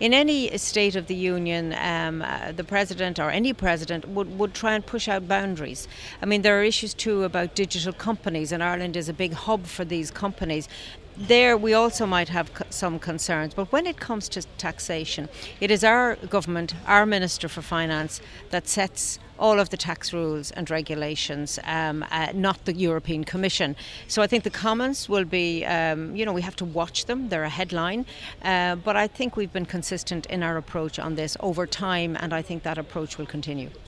in any State of the Union, the President or any President would try and push out boundaries. I mean, there are issues too about digital companies, and Ireland is a big hub for these companies. There we also might have some concerns, but when it comes to taxation, it is our government, our Minister for Finance, that sets all of the tax rules and regulations, not the European Commission. So I think the comments will be, we have to watch them. They're a headline. But I think we've been consistent in our approach on this over time, and I think that approach will continue.